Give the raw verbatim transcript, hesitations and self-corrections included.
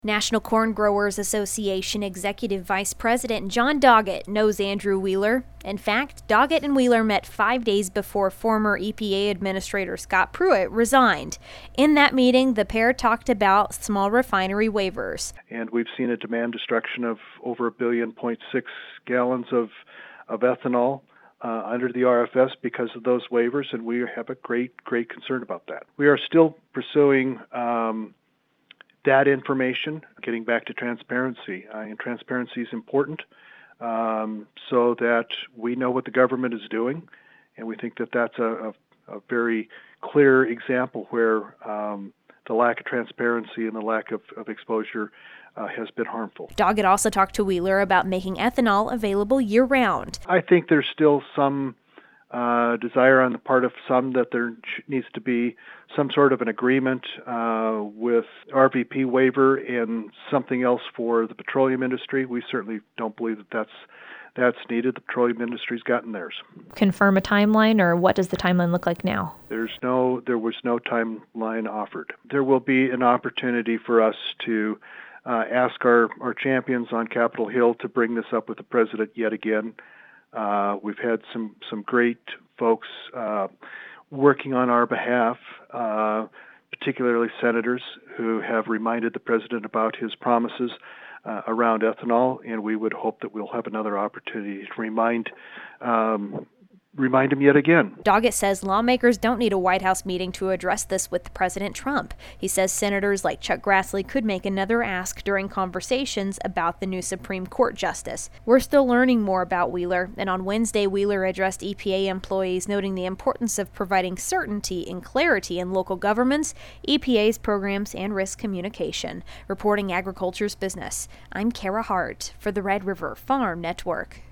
National Corn Growers Association Executive Vice President John Doggett knows Andrew Wheeler. In fact, Doggett and Wheeler met five days before former E P A Administrator Scott Pruitt resigned. In that meeting, the pair talked about small refinery waivers. And we've seen a demand destruction of over a billion point six gallons of, of ethanol uh, under the R F S because of those waivers, and we have a great, great concern about that. We are still pursuing um, that information, getting back to transparency. Uh, and transparency is important um, so that we know what the government is doing, and we think that that's a, a, a very clear example where um, the lack of transparency and the lack of, of exposure uh, has been harmful. Doggett also talked to Wheeler about making ethanol available year-round. I think there's still some Uh, desire on the part of some that there needs to be some sort of an agreement uh, with R V P waiver and something else for the petroleum industry. We certainly don't believe that that's that's needed. The petroleum industry's gotten theirs. Confirm a timeline, or what does the timeline look like now? There's no, there was no timeline offered. There will be an opportunity for us to uh, ask our, our champions on Capitol Hill to bring this up with the president yet again. Uh, we've had some, some great folks uh, working on our behalf, uh, particularly senators who have reminded the president about his promises uh, around ethanol, and we would hope that we'll have another opportunity to remind um, remind him yet again. Doggett says lawmakers don't need a White House meeting to address this with President Trump. He says senators like Chuck Grassley could make another ask during conversations about the new Supreme Court justice. We're still learning more about Wheeler, and on Wednesday, Wheeler addressed E P A employees, noting the importance of providing certainty and clarity in local governments, E P A's programs, and risk communication. Reporting Agriculture's Business, I'm Kara Hart for the Red River Farm Network.